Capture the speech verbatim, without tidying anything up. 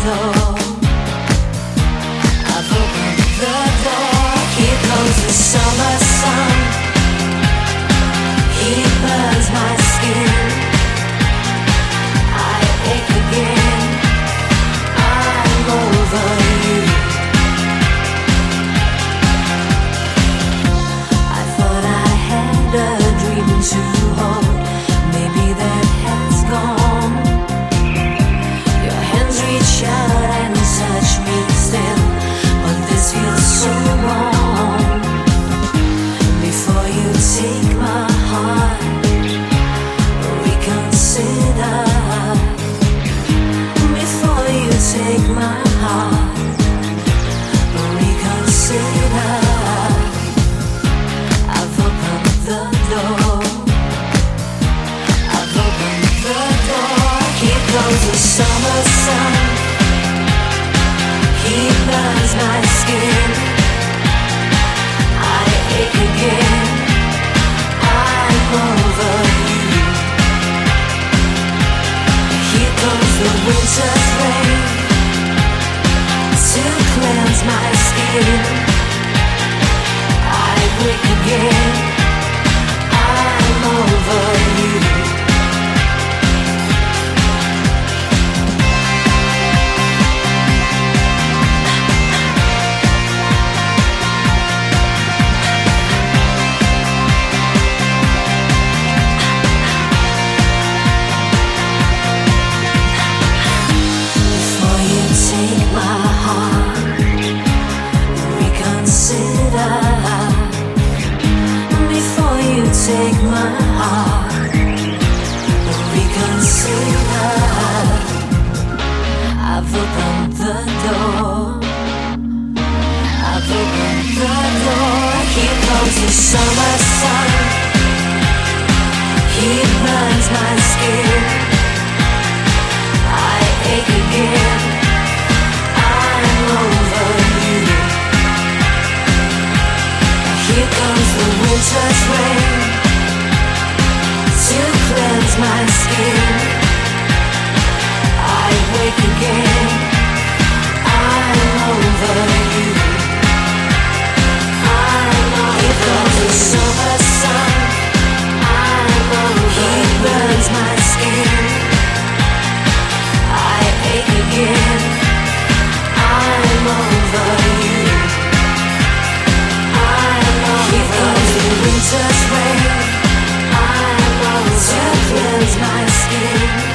door. I've opened the door. Here comes the summer sun. He burns my skin. I ache again. I'm over you. I thought I had a dream to hold. Maybe that has gone. Your hands reach out and touch me still, but this feels so wrong. Before you take my heart, reconsider. Before you take my heart, reconsider. I've opened the door. I've opened the door. Here comes the summer sun. He burns my skin. I ache again. I'm over you. Here comes the winter's rain to cleanse my skin. I wake again. I'm over you. Before you take my heart, reconsider. Before you take my heart, reconsider. I've opened the door. I've opened the door. Here comes the summer sun. He burns my skin. I ache again. I'm over you. Here comes the winter's rain to cleanse my skin. I wake again. I'm over you. I'm over. Here comes the summer sun. I'm over. He burns my skin. I ache again. I'm over you. I'm over. Here comes the winter's rain. I'm over. To cleanse my skin.